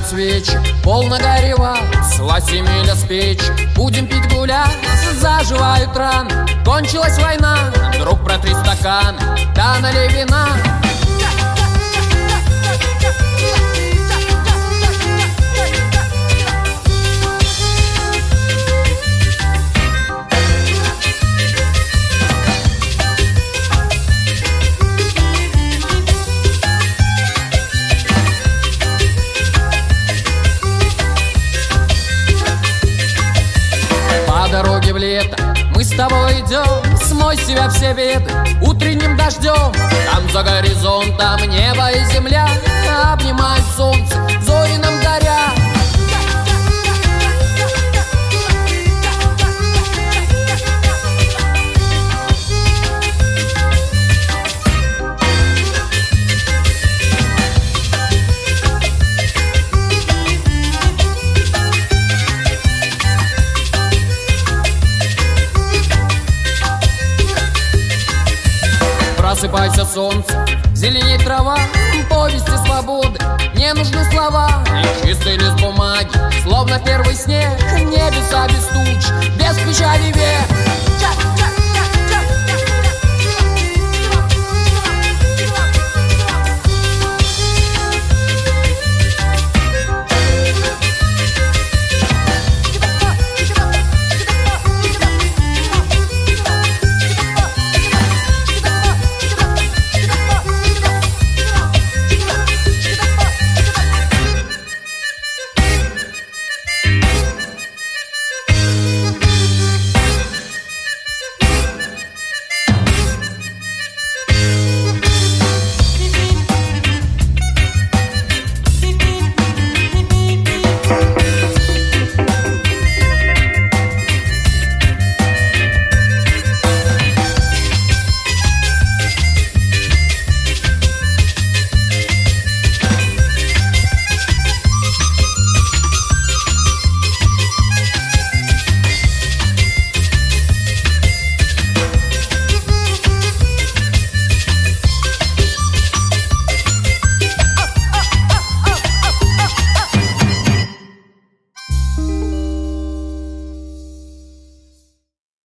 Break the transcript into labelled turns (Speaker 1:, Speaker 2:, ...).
Speaker 1: свечи, полно горевать, слазь Эмиля с печи. Будем пить, гулять, заживают раны. Кончилась война, друг, протри стакан, да налей вина. По дороге в лето мы с тобой идем, смой с себя все беды утренним дождем. Там за горизонтом небо и земля обнимают солнце, зори нам горят. Просыпайся, солнце, зеленеет трава, повести свободы, не нужны слова. И чистый лист бумаги, словно первый снег, небеса без туч, без печали век.